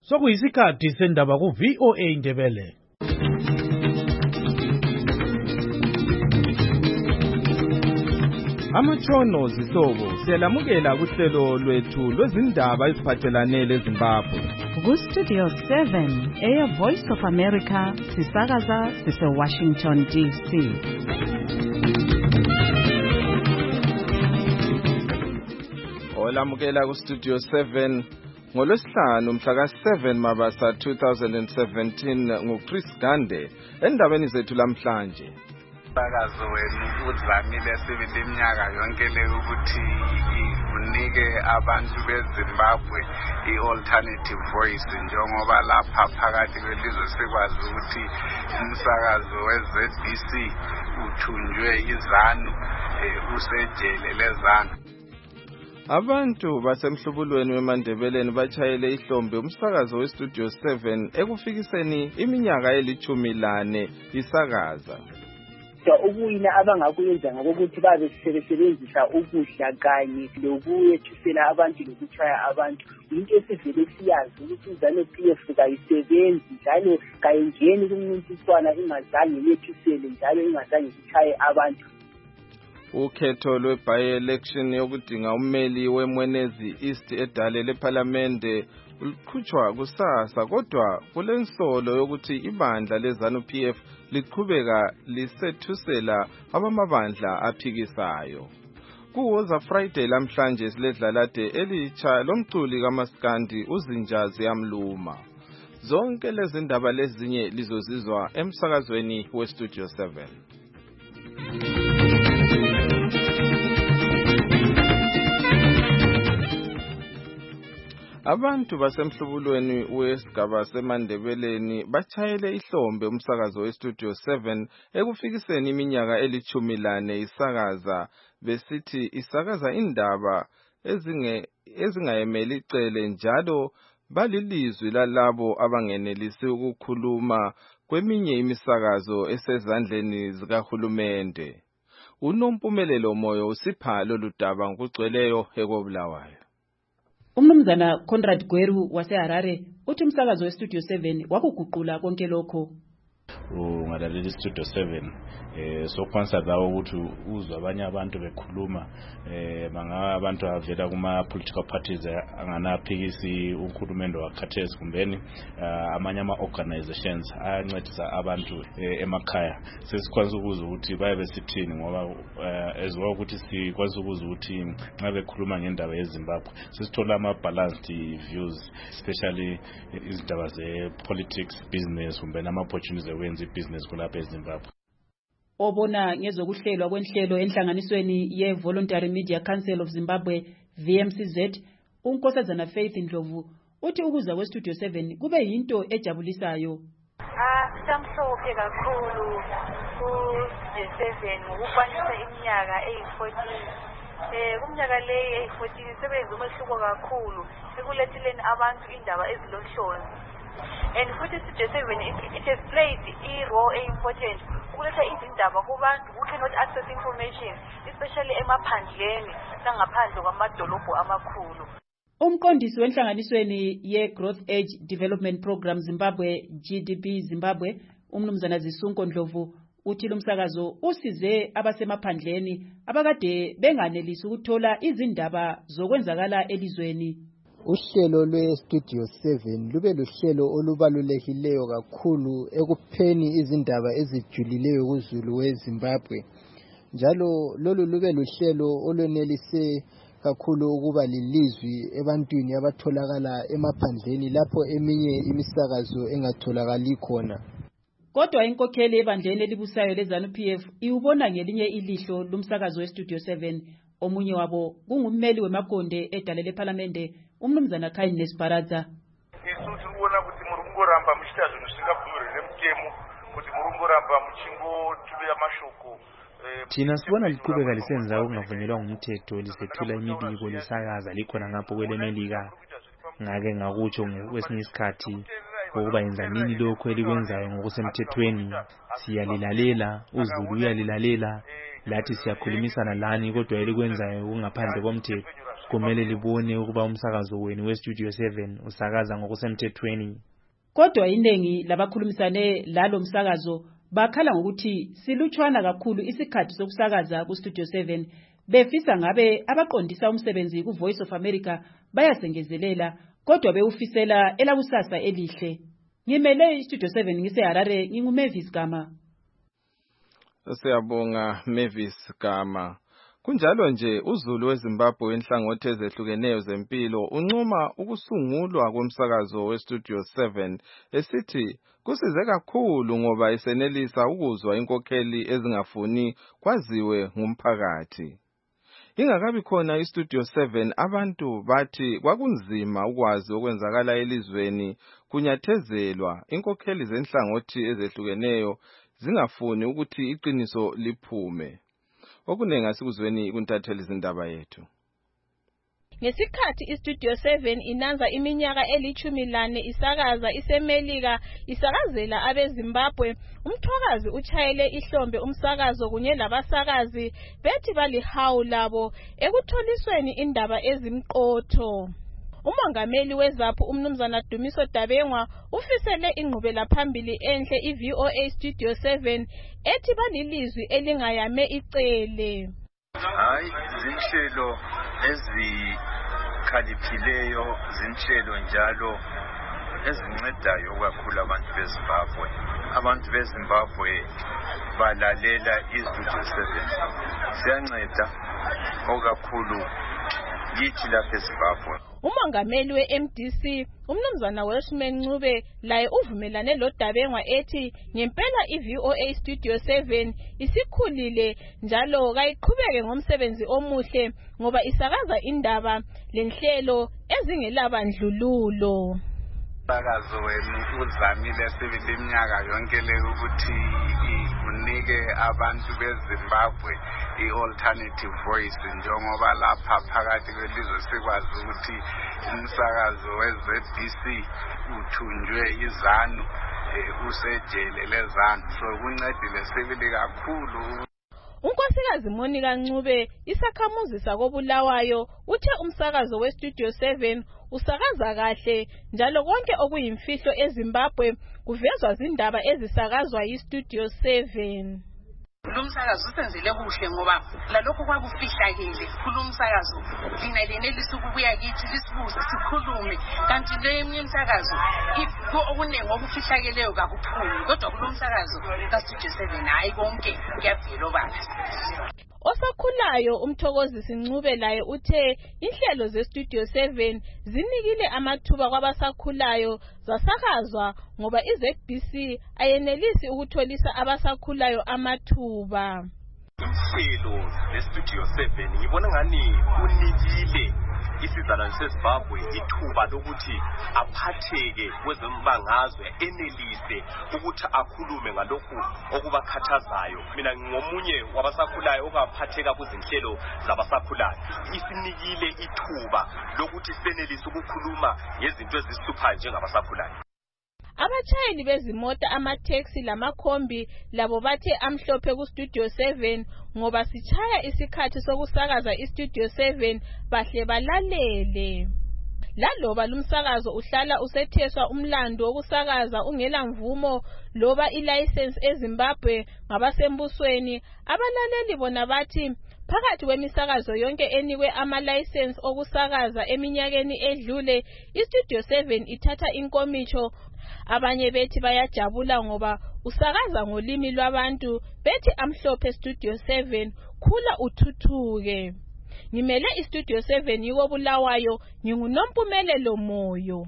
Sokuyisikhathi sendaba ku VOA Indebele. Amatshono zihlobo siyalamukela kuhlelo lwethu lwezindaba eziphathelane leZimbabwe. Ku-Studio 7, Air Voice of America, sisakaza sise-Washington, D.C. Olamukela ku-Studio 7 ngolwesihlanu mhla ka-7 Mabasa 2017 nguChris Gande endabeni zethu lamhlanje. Umsakazo wenu uzamile sibili iminyaka yonke le ukuthi unike abantu beZimbabwe i-alternative voice njengoba lapha phakathi kwelizwe sikwazi ukuthi umsakazo we-ZBC uthunjwe iZanu usejele leZanu. Abantu basemhlubulweni weMandebeleni bachayele ihlombe umsakazo weStudio 7 ekufikiseni iminyaka eli-14 isakaza. Ukuyina abangakuyenza ngokuthi babe sebesebenzisa ukudla kanye lokuyethusela abantu lokuchaya abantu into esivele siyazi ukuthi iZanu-PF kayisebenzi njalo kayingeni kumncintiswana ingazange yethusele njalo ingazange ichaye abantu. Ukhetho lwe-by-election yokudinga ummeli weMwenezi East edale lephalamende luqhutshwa kusasa kodwa kulensolo yokuthi ibandla leZanu-PF liqhubeka lisethusela abamabandla aphikisayo. Kuwoza Friday lamhlanje siledlalade elitsha lomculi kaMaskandi uZinjazi Yamluma. Zonke lezi ndaba lezinye lizozizwa emsakazweni weStudio 7. Abantu basemhlubulweni wesigaba seMandebeleni bachayele ihlombe umsakazo weStudio 7 ekufikiseni iminyaka eli-14 isakaza besithi isakaza indaba ezingayemeli icele njalo balilizwi lalabo abangenelisi ukukhuluma kweminye imisakazo esezandleni zikahulumende. Unompumelelo Moyo usipha lolu daba ngokugcweleyo ekobulawayo. Umnumzana Conrad Gweru waseHarare uthi umsakazo weStudio 7 wakuguqula konke lokho. Ungalaleli Studio 7 sokwanisa lawo ukuthi uzwe abanye abantu bekhuluma manga abantu avela kuma political parties anganaphikisi ukhulumendo wakhathesi kumbeni amanye ama organizations ayancedisa abantu emakhaya sesikwazi ukuzwa ukuthi baye sithini ngoba ezwa ukuthi sikwazi ukuzwa ukuthi nxa bekhuluma ngendaba yeZimbabwe sisithola ama balanced views especially izindaba ze politics business kumbeni ama opportunities wenza business kulapha eZimbabwe. Obona ngezokuhlelwa kwenhlelo enhlanganisweni ye-Voluntary Media Council of Zimbabwe VMCZ uNkosazana Faith Ndlovu uthi ukuza kweStudio 7 kube yinto ejabulisayo. Samhlophe kakhulu ku-7 ngokukwanisa iminyaka eyi-14. Kumnyaka leyi eyi-14 sebenza umehluko kakhulu ekulethileni abantu indaba ezilohlonzi. And futhi Studio 7 it has played a role important ukuletha izindaba kubantu who cannot access information especially emaphandleni nangaphandle kwamadolobho amakhulu. Umqondisi wenhlanganisweni ye-Growth Age Development Program Zimbabwe GDP Zimbabwe umnumzana Zisunko Ndlovu uthi lumsakazo usize abasemaphandleni abakade benganelisi ukuthola izindaba zokwenzakala elizweni. Uhlelo lweStudio 7 lube luhlelo olubalulekileyo kakhulu ekupheni izindaba ezijulileyo kuzulu weZimbabwe. Njalo lolu lube luhlelo olwenelise kakhulu ukuba lilizwi ebantwini abatholakala emaphandleni lapho eminye imisakazo engatholakali khona. Kodwa inkokheli ebandleni elibusayo leZanu-PF iubona ngelinye ilihlo lumsakazo weStudio 7. Omunye wabo kungummeli wemakonde edale lephalamende umnumzana Kindness Baraza. Isuthi ubona ukuthi murungoramba muchita zvinhu zvisingabvumirwe nemutemo kuti murungoramba muchingotubira amashoko. Thina sibona liqhubeka lisenza okungavunyelwa ngumthetho lisethula imibiko lisakaza likhona ngapho kwelemelika. Ngake ngakutsho ngokwesinye isikhathi ukuba yenza nini lokho elikwenzayo ngokusemthethweni siyalilalela uzulu uyalilalela lathi siyakhulumisana lani kodwa elikwenzayo kungaphandle komthetho kumele libone ukuba umsakazo wenu weStudio 7 usakaza ngokusemthethweni. Kodwa iningi labakhulumisane lalo msakazo bakhala ngokuthi silutshwana kakhulu isikhathi sokusakaza kuStudio 7 befisa ngabe abaqondisa umsebenzi kuVoice of America bayasengezelela kodwa bewufisela elakusasa elihle. Ngimele iStudio 7 ngiseHarare nginguMavis Gama. Siyabonga Mavis Gama. Kunjalo nje uZulu weZimbabwe wenhlangothi ezehlukeneyo zempilo uncoma ukusungulwa komsakazo weStudio 7 esithi kusize kakhulu ngoba isenelisa ukuzwa inkokheli ezingafuni kwaziwe ngumphakathi. Ingakabi khona iStudio 7 abantu bathi kwakunzima ukwazi okwenzakala elizweni kunyathezelwa inkokheli zenhlangothi ezehlukeneyo zingafuni ukuthi iqiniso liphume. Okunengi asikuzweni kuntatheli izindaba yethu. Ngesikhathi iStudio 7 inanza iminyaka eli-14 isakaza isemelika isakazela abeZimbabwe, umthwakazi uchayele ihlombe umsakazo kunye labasakazi bethi balihawu labo ekutholisweni indaba ezimqotho. Umongameli weZAPHU umnumzana Dumiso Dabengwa ufisele ingqubela phambili enhle iVOA Studio 7 ethi balilizwi elingayame icele. Hayi zinhlelo ezikhaliphileyo, zinhlelo njalo ezincedayo kakhulu abantu beZimbabwe. Abantu beZimbabwe balalela iStudio 7. Siyanceda okakhulu yithi lapha eZimbabwe. Umongameli weMDC umnumzana Welshman Ncube laye uvumelane loDabengwa ethi ngempela iVOA Studio 7 isikhulile njalo kayiqhubeke ngomsebenzi omuhle ngoba isakaza indaba lenhlelo ezingelabandlululo. Umsakazo wenu uzamile sibili iminyaka yonke le ukuthi unike abantu beZimbabwe i-alternative voice njengoba lapha phakathi kwelizwe sikwazi ukuthi umsakazo weZBC uthunjwe izanu usejele lezanu, so kuncedile sibili kakhulu. Unkosikazi Monica Ncube isakhamuzi sakoBulawayo uthe umsakazo weStudio 7 usakaza kahle njalo konke okuyimfihlo eZimbabwe kuvezwa zindaba ezisakazwa yiStudio 7. Lumsakazo usenzele kuhle ngoba lalokho kwakufihlakele kulumsakazo thina lenelisa ukubuya kithi lisibuze sikhulume, kanti le eminye imsakazo okunengi okufihlakeleyo kakuphumi, kodwa kulumsakazo kaStudio 7 hayi konke kuyavela obala. Osakhulayo umthokozisi Ncube laye uthe inhlelo zeStudio 7 zinikile amathuba kwabasakhulayo zasakazwa ngoba iZBC ayenelisi ukutholisa abasakhulayo amathuba. Inhlelo zeStudio 7 ngibona ngani unikile isizalwane seZimbabwe ithuba lokuthi aphatheke kwezombangazwe enelise ukuthi akhulume ngalokhu okubakhathazayo. Mina ngomunye wabasakhulayo okaphatheka kuzinhlelo zabasakhulayo. Isinikile ithuba lokuthi senelise ukukhuluma ngezinto ezisipha njengabasakhulayo. Abachayeli bezimota amateksi lamakhombi labo bathe amhlophe kuStudio 7 ngoba sichaya isikhathi sokusakaza iStudio 7 bahle balalele. Laloba lumsakazo uhlala usetheswa umlando wokusakaza ungela mvumo loba ilicense eZimbabwe ngabasembusweni, abalaleli bona bathi phakathi kwemisakazo yonke enikwe ama-license okusakaza eminyakeni edlule iStudio 7 ithatha inkomitsho. Abanye bethi bayajabula ngoba usakaza ngolimi lwabantu, bethi amhlophe Studio 7 khula uthuthuke. Ngimele iStudio 7 yiko Bulawayo, nginguNompumelelo Moyo.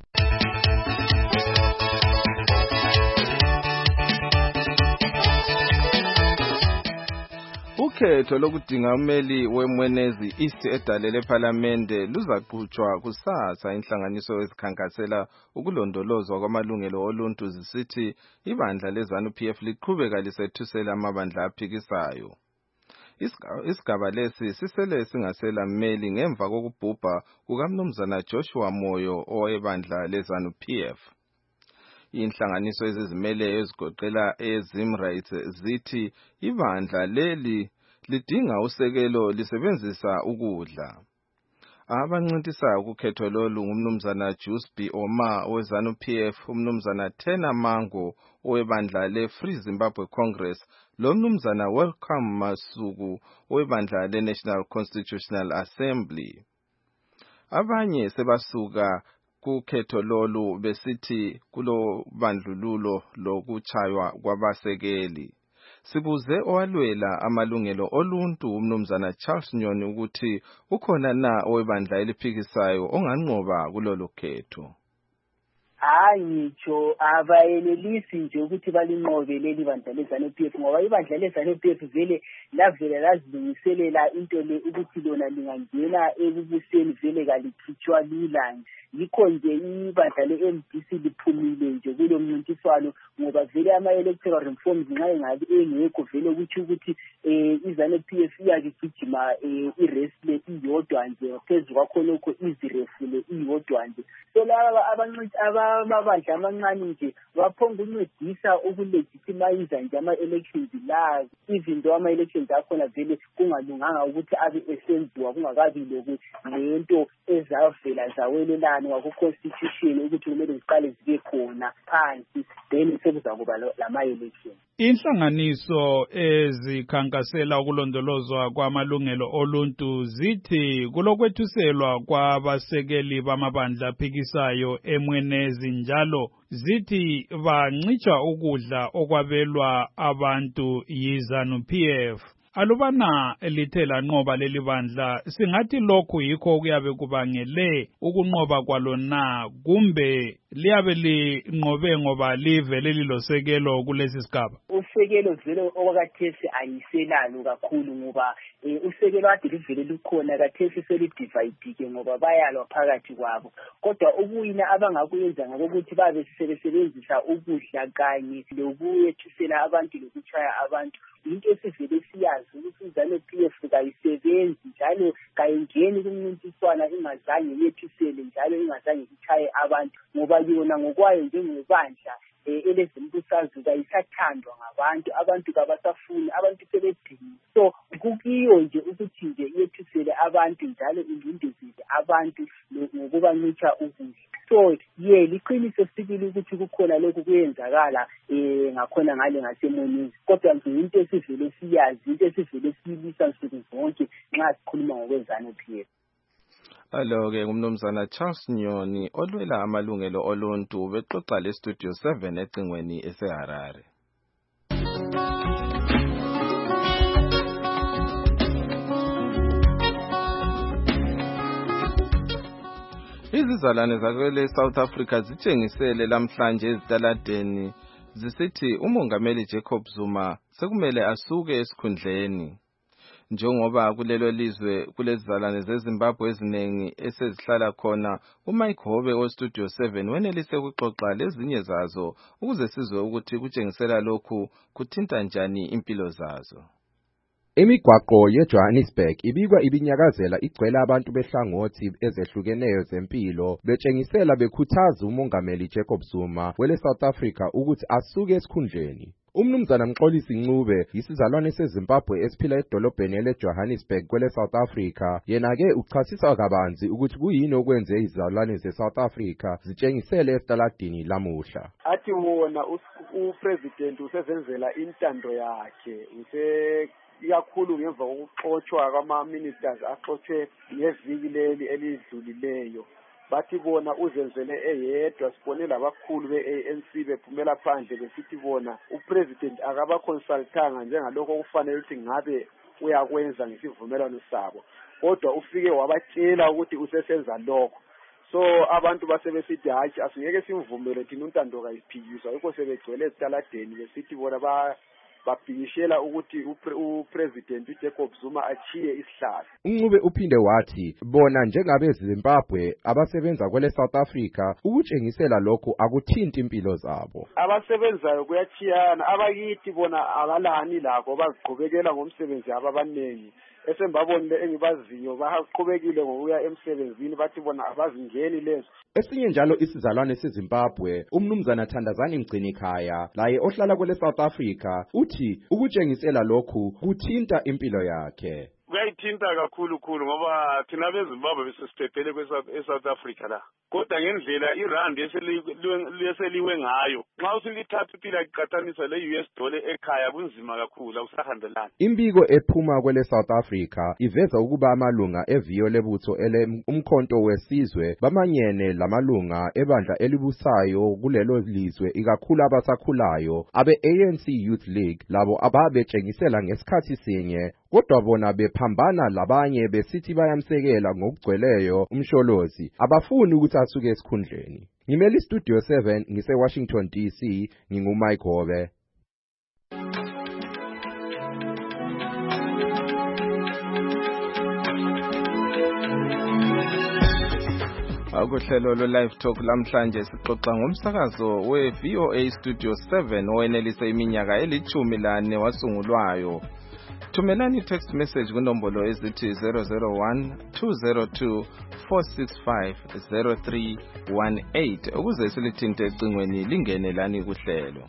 Ukhetho lokudinga umeli weMwenezi East edalele ePhalamende luzaqhutshwa kusasa. Inhlanganiso ezikhankasela ukulondolozwa kwamalungelo oluntu zisithi ibandla leZANU-PF liqhubeka lisethusela amabandla aphikisayo. Isigaba lesi sisele singasela mmeli ngemva kokubhubha kukaMnumzana Joshua Moyo owebandla leZANU-PF. Inhlanganiso ezizimele ezigoqela eZimrights zithi ibandla leli lidinga usekelo lisebenzisa ukudla. Abancintisayo ukukhetho lolu ngumnumzana Juice B. Oma weZANU-PF, umnumzana Tena Mango owebandla le-Free Zimbabwe Congress, lo mnumzana Welcome Masuku owebandla le-National Constitutional Assembly. Abanye sebasuka kukhetho lolu besithi kulo bandlululo lokuchaywa kwabasekeli. Sibuze owalwela amalungelo oluntu umnumzana Charles Nyoni ukuthi ukhona na owebandla eliphikisayo onganqoba kulolu khetho. Ngitsho abayelelisi nje ukuthi balinqobe leli bandla leZANU-PF ngoba ibandla leZANU-PF vele lavela lazilungiselela into le ukuthi lona lingangena ekubuseni vele kalikhitshwa lula. Yikho nje ibandla le-MDC liphumile nje kulo mncintiswano ngoba vele ama-electoral reforms nxa engabe engekho vele ukuthi iZANU-PF iyakigijima iresle iyodwa nje phezu kwakhonokho izirefule iyodwa nje. So laba amabandla amancane nje baphonga ukuncedisa ukulegitimize nje ama-elections la, even though ama-elections akhona vele kungalunganga ukuthi abe esenziwa kungakabi lento ezavela zawelelana ku-constitution ukuthi kumele ziqale zibe khona phansi then sekuzakuba lama-election. Inhlanganiso ezikhankasela ukulondolozwa kwamalungelo oluntu zithi kulokwethuselwa kwabasekeli bamabandla aphikisayo emwenezi njalo zithi bancitsha ukudla okwabelwa abantu yiZANU-PF. Alubana lithe lanqoba leli bandla singathi lokhu yikho kuyabe kubangele ukunqoba kwalona kumbe liyabe linqobe ngoba livele lilosekelo kulesi sigaba. Usekelo vele okwakathesi ayiselalo kakhulu ngoba usekelo ade livele lukhona kathesi selidivide ngoba bayalwa phakathi kwabo. Kodwa ukuyina abangakuyenza ngokuthi babe sebesebenzisa ukudla kanye lokuyethusela abantu lokuchaya abantu. Into esivele siyazi ukuthi iZANU-PF kayisebenzi njalo kayingeni kumncintiswana ingazange yethusele njalo ingazange ichaye abantu ngoba yona ngokwayo njengebandla elezimbusazwe kayisathandwa abantu kabasafuni, abantu sebedinga. So kukiyo nje ukuthi nje yethusele abantu njalo ilindezele abantu ngokubancitsha ukudla. So liqiniso sibili ukuthi kukhona lokhu kuyenzakala ngakhona ngale ngasemonini, kodwa nje into esivele siyazi, into esivele siyilisa nsuku zonke nxa sikhuluma ngokweZANU-PF. Alo-ke ngumnumzana Charles Nyoni olwela amalungelo oluntu bexoxa le-Studio 7 ecingweni eseHarare. Izizalwane zakwele South Africa zitshengisele lamhlanje ezitaladeni zisithi umongameli Jacob Zuma sekumele asuke esikhundleni. Njengoba kulelo lizwe kulezizalwane zeZimbabwe eziningi esezihlala khona, uMike Hobe weStudio 7 wenelise ukuxoxa lezinye zazo ukuze sizwe ukuthi kutshengisela lokhu kuthinta njani impilo zazo. Imigwaqo yeJohannesburg ibikwa ibinyakazela igcwele abantu behlangothi ezehlukeneyo zempilo betshengisela bekhuthaza umongameli Jacob Zuma wele South Africa ukuthi asuke esikhundleni. Umnumzana Mxolisi Ncube yisizalwane seZimbabwe esiphila edolobheni leJohannesburg kwele South Africa, yena-ke uchasisa kabanzi ukuthi kuyini okwenze izizalwane zeSouth Africa zitshengisele esitaladini lamuhla. Athi wona upresident usezenzela intando yakhe ikakhulu ngemva kokuxotshwa kwama-ministers axotshwe ngeviki leli elidlulileyo. Bathi bona uzenzele eyedwa, sibone labakhulu be-ANC bephumela phandle besithi bona upresident akabaconsultanga njengalokho okufanele ukuthi ngabe uyakwenza ngesivumelwano sabo, kodwa ufike wabatshela ukuthi usesenza lokho. So abantu basebesithi hayi asingeke simvumele thina untando kayiphikiswa, yikho sebegcwele ezitaladeni besithi bona babhikishela ukuthi upresident uJacob Zuma achiye isihlalo. Ncube uphinde wathi bona njengabeZimbabwe abasebenza kwele South Africa ukutshengisela lokho akuthinti impilo zabo. Abasebenzayo kuyachiyana, abakithi bona abalani lakho baziqhubekela ngomsebenzi ababanengi. Esembabonile engibaziyo bahaqhubekile ngokuya emsebenzini, bathi bona abazingeni lezo. Esinye njalo isizalwane seZimbabwe, umnumzana Thandazani Mgcinikhaya, laye ohlala kwele South Africa, uthi ukutshengisela lokhu kuthinta impilo yakhe. kuyayithinta kakhulu ngoba thina beZimbabwe besesiphephele eSouth Africa la. Kodwa ngendlela irand eseliwe ngayo nxa usilithatha uphila iqathanisa le-US dollar ekhaya kunzima kakhulu awusahambelani. Imbiko ephuma kwele South Africa iveza ukuba amalunga eviyo lebutho umkhonto wesizwe bamanyene lamalunga ebandla elibusayo kulelo lizwe ikakhulu abasakhulayo abe-ANC Youth League labo ababetshengisela ngesikhathi sinye kodwa bona bephambana labanye besithi bayamsekela ngokugcweleyo umsholozi abafuni ukuthi asuke esikhundleni. Ngimeli Studio 7 ngise-Washington DC nginguMike Hobe. Akuhlelo live talk lamhlanje sixoxa ngomsakazo we-VOA Studio 7 owenelisa iminyaka eli-14 wasungulwayo. Thumelani text message kunombolo ezithi 001-202-465-0318 ukuze silithinte ecingweni lingene lani kuhlelo.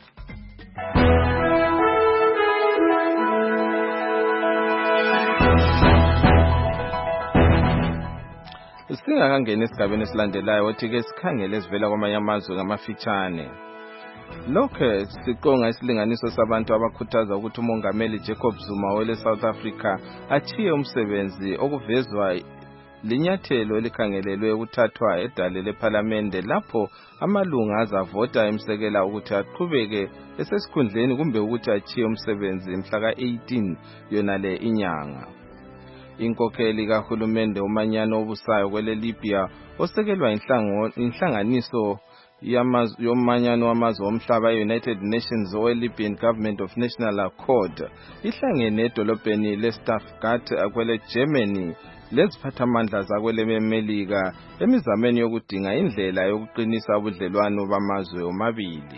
Singakangena esigabeni esilandelayo othi-ke sikhangele esivela kwamanye amazwe ngamafitshane. Lokho siqonga isilinganiso sabantu abakhuthaza ukuthi umongameli Jacob Zuma wele South Africa athiye umsebenzi okuvezwa linyathelo elikhangelelwe ukuthathwa edale leParliament lapho amalunga azavota emsekela ukuthi aqhubeke esesikhundleni kumbe ukuthi athiye umsebenzi mhla ka-18 yona le inyanga. Inkokheli kahulumende umanyano obusayo kwele Libya osekelwa inhlanganiso yomanyano wamazwe omhlaba United Nations Libyan Government of National Accord ihlangene edolobheni leStuttgart kwele Germany leziphathamandla zakwele Melika emizameni yokudinga indlela yokuqinisa ubudlelwano bamazwe omabili.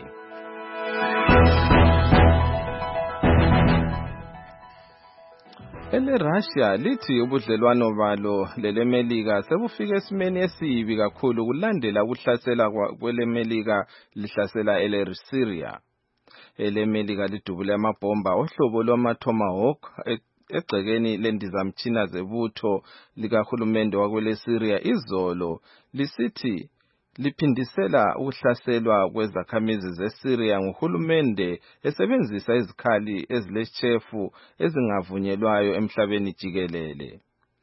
Russia lithi ubudlelwano balo lelemelika sebufike esimeni esibi kakhulu kulandela ukuhlasela kwelemelika lihlasela Syria. Elemelika lidubule amabhomba ohlobo lwama-Tomahawk egcekeni lendizamtshina zebutho likahulumende wakwele Syria izolo lisithi liphindisela ukuhlaselwa kwezakhamizi zeSyria nguhulumende esebenzisa izikhali ezileshefu ezingavunyelwayo emhlabeni jikelele.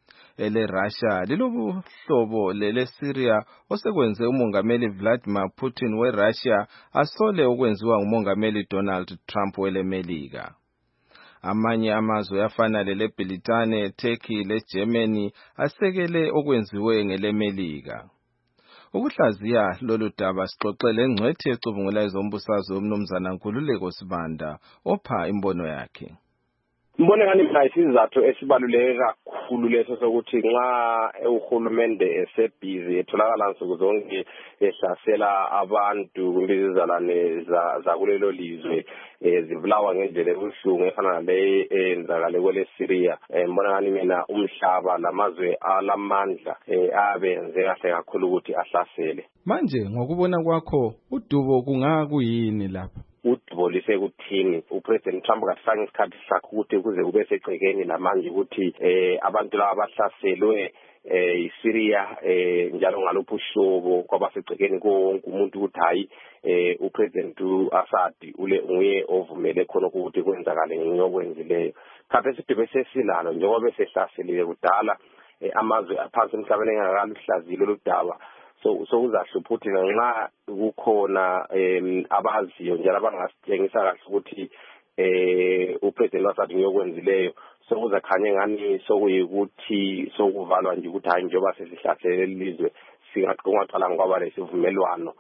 Russia lilobuhlobo leleSyria osekwenze umongameli Vladimir Putin weRussia asole okwenziwa ngumongameli Donald Trump welemelika. Amanye amazwe afana leleBritane, Turkey leGermany asekele okwenziwe ngelemelika. Ukuhlaziya lolu daba sixoxele ngcwethi ecubungula ezombusazwe umnumzana Nkululeko Sibanda opha imbono yakhe. Mbone ngani mina isizathu esibaluleke kakhulu leso sokuthi nxa uhulumende esebhizi etholakala nsuku zonke ehlasela abantu kumbizizalane zakulelo lizwe zibulawa ngendlela ebuhlungu efana nale enzakale kwele Syria. Mbona ngani mina umhlaba lamazwe alamandla abenze kahle kakhulu ukuthi ahlasele. Manje ngokubona kwakho udubo kungakuyini lapha? Udubo lisekuthini uPresident Trump kasifaka isikhathi sakhe ukuthi kuze kube segcekeni lamanje ukuthi abantu laba bahlaselwe iSyria njalo ngalopho uhlobo kwabasegcekeni konke umuntu ukuthi hayi uPresident Assad nguye ovumele khona ukuthi kwenzakale ngiyokwenzileyo. Khathi sidube sesilalo njengoba besehlaselile kudala amazwe aphansi emhlabeni engakaluhlazile lodaba. So uzahlupha ukuthi ngenxa kukhona abaziyo njalo abangasitshengisa kahle ukuthi uPresident Assad ngiyokwenzileyo sokuzakhanye ngani sokuyikuthi sokuvalwa nje ukuthi hayi njengoba sesihlasele lelizwe singaqala ngoba lesivumelwano.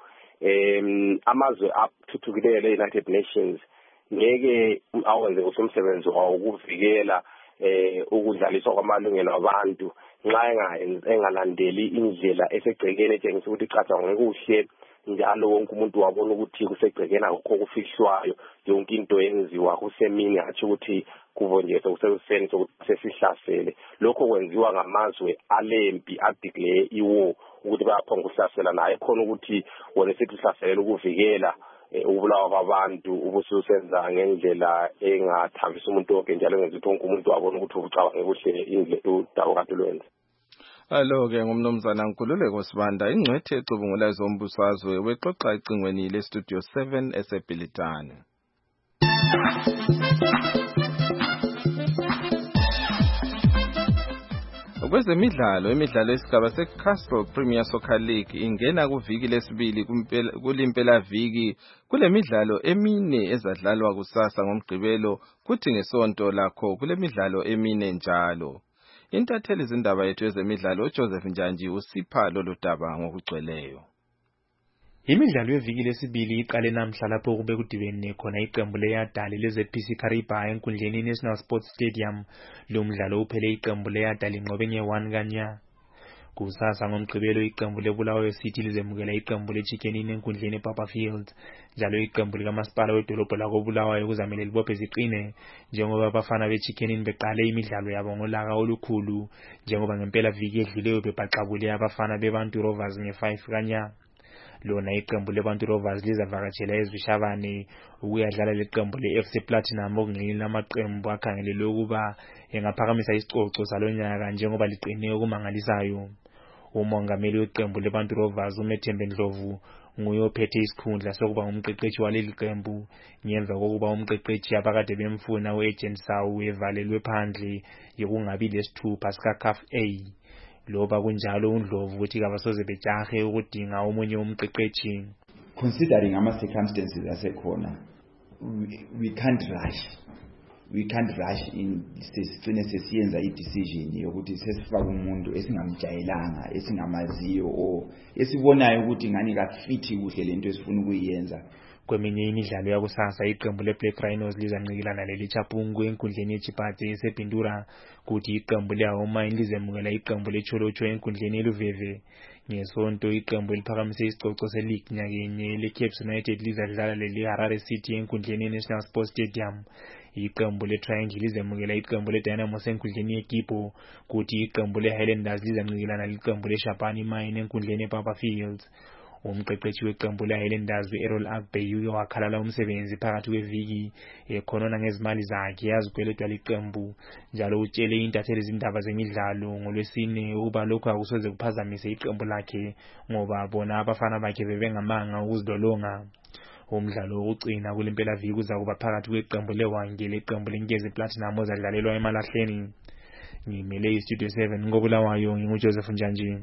Amazwe athuthukileyo le-United Nations ngeke awenze umsebenzi wawo ukuvikela ukudlaliswa kwamalungelo abantu nxa engalandeli indlela esegcekeni etshengisa ukuthi icathwa ngekuhle njalo wonke umuntu wabona ukuthi kusegcekeni akukho kufihlwayo yonke into yenziwa kusemini athi ukuthi kuvonjezwe kusebuseni sokuthi sesihlasele. Lokho kwenziwa ngamazwe alempi adeclare iwar ukuthi bayaphonga ukuhlasela naye khona ukuthi wona sethi uhlaselela ukuvikela ubulawa kwabantu ubususenza ngendlela engathambisa umuntu wonke njalo ngenza ukuthi wonke umuntu wabona ukuthi ubucabanga kuhle udaba kade lwenza. Alo-ke ngumnumzana Nkululeko Sibanda, ingcwethe ecubungulayo zombusazwe wexoxa ecingweni leStudio 7 eseBhilitane. Kwezemidlalo, imidlalo yesigaba seCastle Premier Soccer League ingena kuviki lesibili kulimpela viki kulemidlalo emine ezadlalwa kusasa ngoMgqibelo kuthi ngeSonto lakho kulemidlalo emine njalo. Intatheli izindaba yethu ezemidlalo uJoseph Njanji usipha lolu daba ngokugcweleyo. Imidlalo yeviki lesibili iqale namhla lapho kube kudibene khona iqembu leYadali leZPC Kariba enkundleni iNational Sports Stadium. Lo mdlalo uphele iqembu leYadali inqobe nge-1 kanya. Kusasa ngoMgqibelo iqembu leBulawayo City lizemukela iqembu leChicken Inn enkundleni ePapa Field. Njalo iqembu likamasipala wedolobho lakoBulawayo kuzamele libophe ziqine njengoba abafana beChicken Inn beqale imidlalo yabo ngolaka olukhulu njengoba ngempela viki edluleyo bebhaxabule abafana beBantu Rovers nge-5 kanya. Lona iqembu leBantu Rovers lizavakatshela eZishabane ukuyadlala leqembu leFC Platinum okungenye lamaqembu akhangelelwe ukuba engaphakamisa isicoco salonyaka njengoba liqine okumangalisayo. Umongameli weqembu leBantu Rovers uMethembe Ndlovu nguye ophethe isikhundla sokuba ngumqeqeshi waleli qembu ngemva kokuba umqeqeshi abakade bemfuna uAgent Sawu evalelwe phandle yokungabi lesithupha sikaCAF A. Loba kunjalo uNdlovu ukuthi kabasoze bejahe ukudinga omunye umqeqeshi. Considering ama circumstances asekhona, we can't rush in sesicine sesiyenza i-decision yokuthi sesifaka umuntu esingamjayelanga esingamaziyo o esibonayo ukuthi ngani kafithi kuhle lento esifuna ukuyenza. Kweminye imidlalo yakusasa iqembu leBlack Rhinos lizancikilana leliChapungu enkundleni yeChipati esePindura kuthi iqembu leHoma lizemukela iqembu leCholocho enkundleni yeLuveve. Ngesonto iqembu eliphakamise isicoco seleague nyakenye leCapes United lizadlala leHarare City enkundleni yeNational Sports Stadium. Iqembu leTriangle lizemukela iqembu leDynamo enkundleni yeKipo kuthi iqembu leHighlanders lizancikilana leqembu leShapani Mine enkundleni yePapa Fields. Umqeqeshi weqembu leHighlanders uErrol Agbey uke wakhalala umsebenzi phakathi kweviki ekhonona ngezimali zakhe yazigweledwa liqembu njalo utshele intatheli izindaba zemidlalo ngolwesine ukuba lokho akusoze kuphazamise iqembu lakhe ngoba bona abafana bakhe bebengamanga ukuzidolonga. Umdlalo wokucina kulimpela viki uzakuba phakathi kweqembu leWange leqembu leNkezi Platinum ozadlalelwa eMalahleni. Ngimele iStudio 7 ngoBulawayo nginguJoseph Njanji.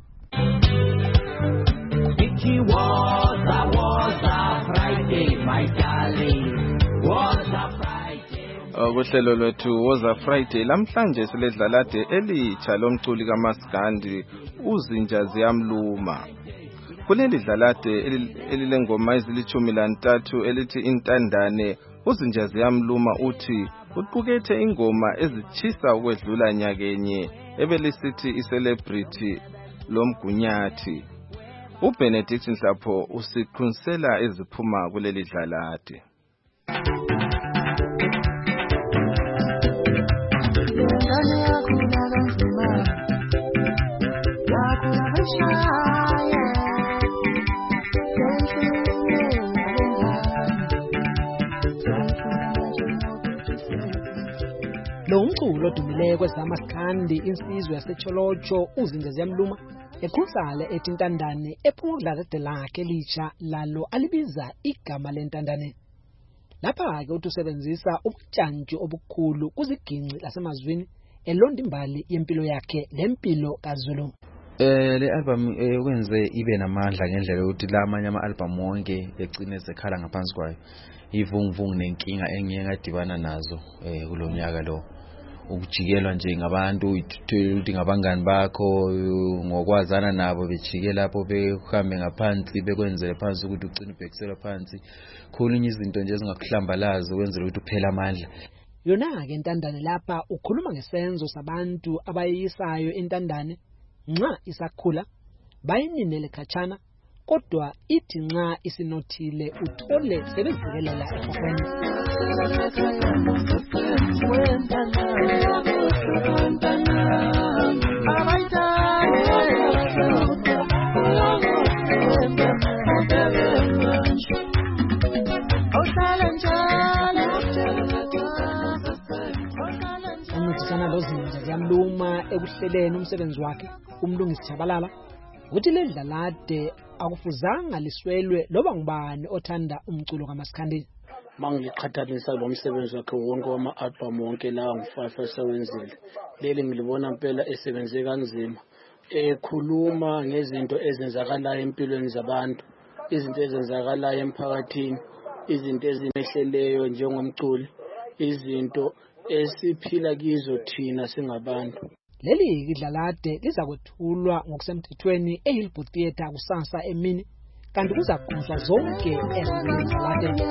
Was a Friday, my darling. Was a Friday. Kuhlelo lwethu was a Friday lamhlanje siledlalade elitsha lomculi kaMaskandi uZinja Ziyamluma. Kuleli dlalade elilengoma ezili13 elithi Intandane uZinja Ziyamluma uthi uqukethe ingoma ezichisa ukwedlula nyakenye ebelisithi iCelebrity lomgunyathi. uBenedict Nhlapho usiqunisela eziphuma kuleli dlalade. Lo mculo odumileyo kwezamaskandi insizwe yaseCholocho uZinja Ziyamluma ekhusale ethi Intandane ephuma ukudlala lakhe elitsha lalo alibiza igama lentandane. Lapha ke utusebenzisa ubutshantshi obukhulu kuziginci lasemazwini elonda imbali yempilo yakhe lempilo kaZulu. Le album wenze ibe namandla ngendlela yokuthi la amanye ama-album wonke egcine sekhala ngaphansi kwayo ivunguvungu nenkinga engiye ngadibana nazo kulonyaka lo. Ukujikelwa nje ngabantu ukuthi ngabangani bakho ngokwazana nabo bejike lapho behambe ngaphansi bekwenzele phansi ukuthi ugcine ubhekisela phansi khona izinto nje ezingakuhlambalaza ukwenzela ukuthi uphela amandla. Yona ke Intandane lapha ukhuluma ngesenzo sabantu abayisayo Intandane nxa isakhula bayininele khatshana kodwa ithi nxa isinothile uthole sebezikelela ekhokweni. Ziyamluma ekuhleleni umsebenzi wakhe umlungisi Chabalala uthi ledlalade akufuzanga liswelwe loba ngubani othanda umculo kaMaskandi. Mangiqhathanisa lo msebenzi wakhe wonke wama-album wonke lawa ngu-5 esewenzile, leli ngilibona impela esebenze kanzima, ekhuluma ngezinto ezenzakalayo empilweni zabantu, izinto ezenzakalayo emphakathini, izinto ezimehleleyo njengomculo, izinto esiphila kizo thina singabantu. Leli idlalade lizakwethulwa ngokusemthethweni eHillbrook Theatre kusasa emini, kanti kuzakhonjwa zonke ezidlalade.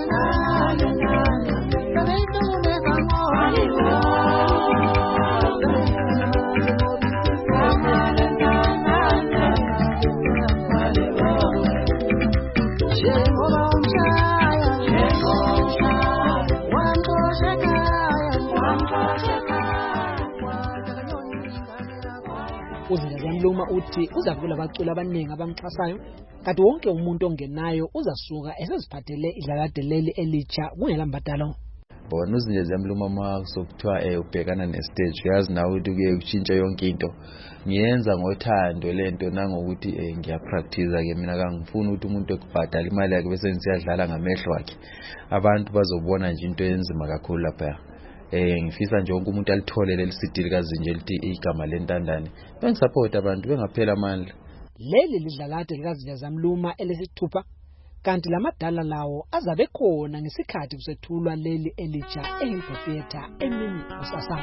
Ziyamluma uthi uzakuvula abaculi abaningi abamxhasayo, kanti wonke umuntu ongenayo uzasuka eseziphathele idlalade leli elitsha kungela mbadalo. Bona Ziyamluma ma sokuthiwa ubhekana nestage, uyazi nawe ukuthi kuye kutshintsha yonke into. Ngiyenza ngothando lento nangokuthi ngiyapractice ke mina kangifuni ukuthi umuntu ekubhadala imali yakhe bese ngiyadlala ngamehlo akhe. Abantu bazobona nje into enzima kakhulu lapha. Ngifisa nje wonke umuntu alithole leli CD likaZinje lithi igama lentandane. Bengisupport abantu bengaphela amandla. Leli lidlalade likaZiyamluma elesithupha, kanti lamadala lawo azabe khona ngesikhathi kusethulwa leli elitsha eHillbrook Theatre emini kusasa.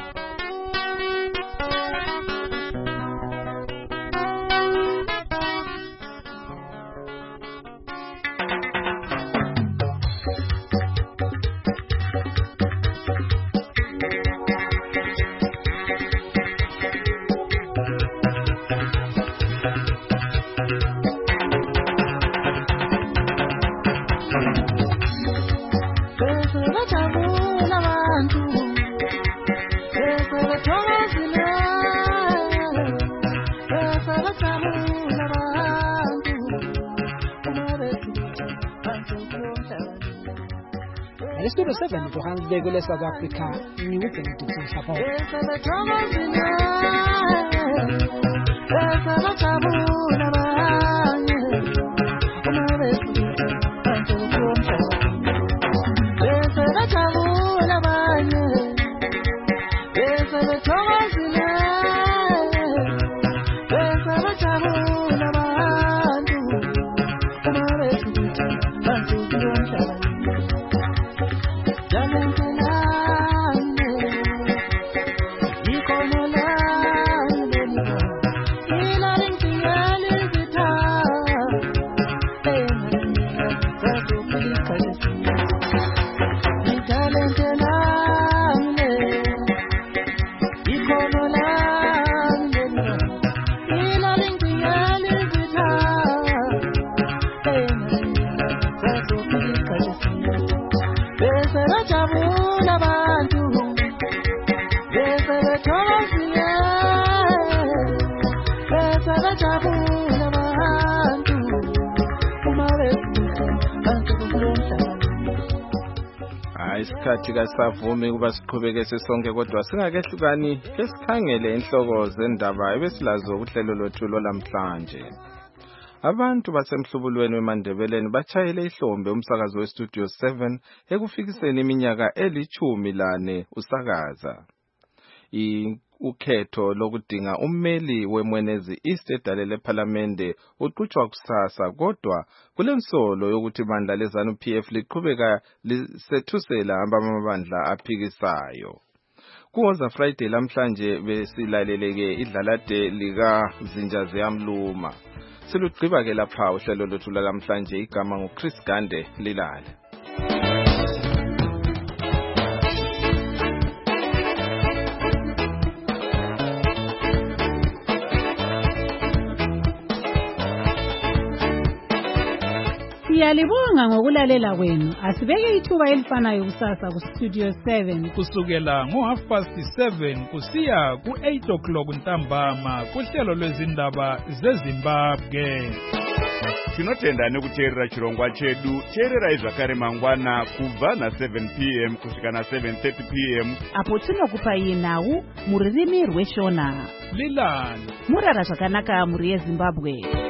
Studio 7 Johannesburg le South Africa ni Benedict Mhlapho. Isikhathi kasavumi kuba siqhubeke sesonke kodwa singakehlukani ke sikhangele inhloko zendaba ebesilazo uhlelo lwethu lomhlanje. Abantu basemhlubulweni weMandebeleni bachayele ihlombe umsakazo weStudio 7 ekufikiseni iminyaka eli-14 usakaza. Ukhetho lokudinga ummeli weMwenezi East edalele ePhalamende uqhutshwa kusasa, kodwa kulensolo yokuthi ibandla leZANU-PF liqhubeka lisethusela amabandla aphikisayo. Kuwoza Friday lamhlanje besilaleleke idlalade lika Ziyamluma. Silugqiba ke lapha uhlelo lwethu lamhlanje, igama nguChris Gande lilale. Siyalibonga ngokulalela kwenu. Asibeke ithuba elifanayo kusasa kuStudio 7 kusukela ngo7:30 kusiya ku8 o'clock ntambama kuhlelo lwezindaba zeZimbabwe. tinotenda nekuteerera chirongwa chedu. Teererai zvakare mangwana kubva na7 p.m. kusvika na7:30 p.m. apo tinokupai nhau muririmi rweshona. Lilani murara zvakanaka muri yeZimbabwe.